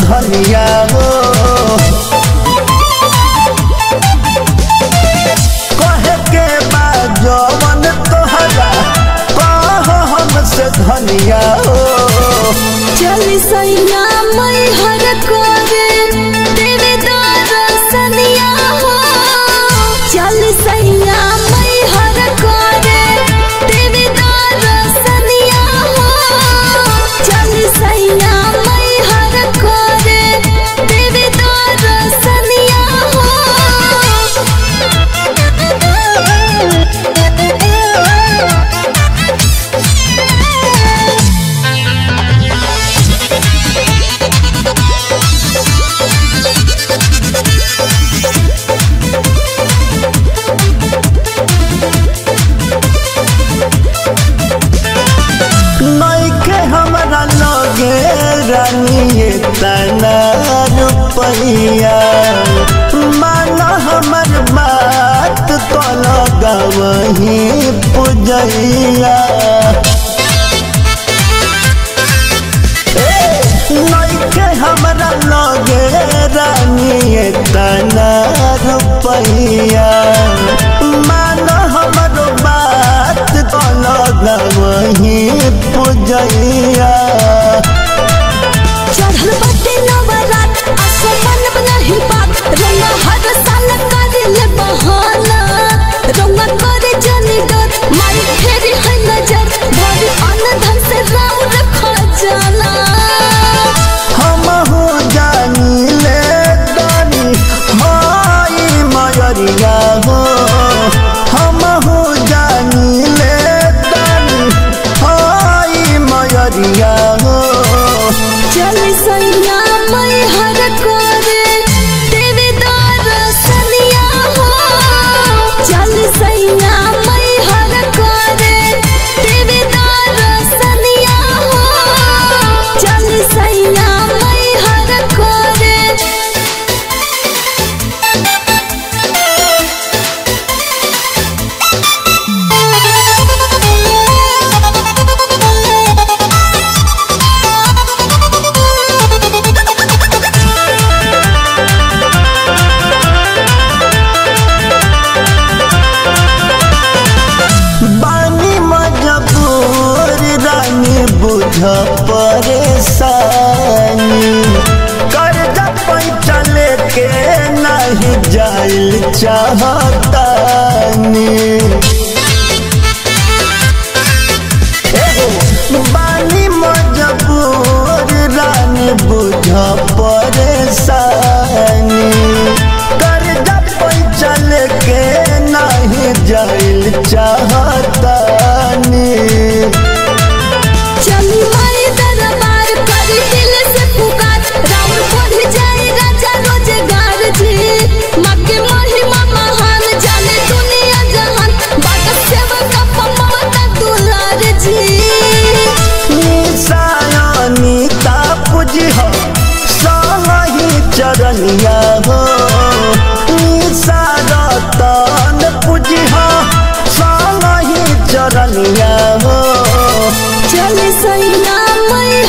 धनिया हो कहे के बाद जवन तोहरा कह हमसे धनिया हो चल सैया मैं हर करे तेरे दरसनिया हो चल सैया मैं हर करे तेरे दरसनिया हो चल सैया मैं हर करे तेरे दरसनिया हो नइखे हमरा लगे रानी तना रुपैया मान हमर बात तो लगवही पुजैया नइखे हमरा लगे रानी तना रुपैया मान हमर बात तो लगवही पुजैया चढ़ल बाटे नवरात आसो मनब नहीं बात रंगा हर साल करे ले बहाना रंगा करे जनी डर मारी फेरी है नजर भरी अन धन से राव रखा जाना हम हो जानी ले दानी माई मयरिया हो हम हो जानी ले दानी माई मयरिया हो चल सैया मैं हर करे तेरे दरसनिया हो चल सैया मैं हर करे तेरे दरसनिया हो चल सैया मैं हर करे बानी मजबूर रानी बुझ परेशानी कर्जा पैसा लेके नहीं जाइल चाहतानी बानी मजबूर रानी बुझ परेशानी कर्जा पैसा लेके नहीं जाइल चाहतानी चली माई दरबार करी दिल से पुकार राम बढ़ जाए राजा रोजगार जी माँ के महिमा महान जाने दुनिया जहान बात सेवक ममता दुलार जी निशानीता पूजी हो सही चरनिया हो निशारतन पूजी हो सही चरनिया हो चल सैया मैं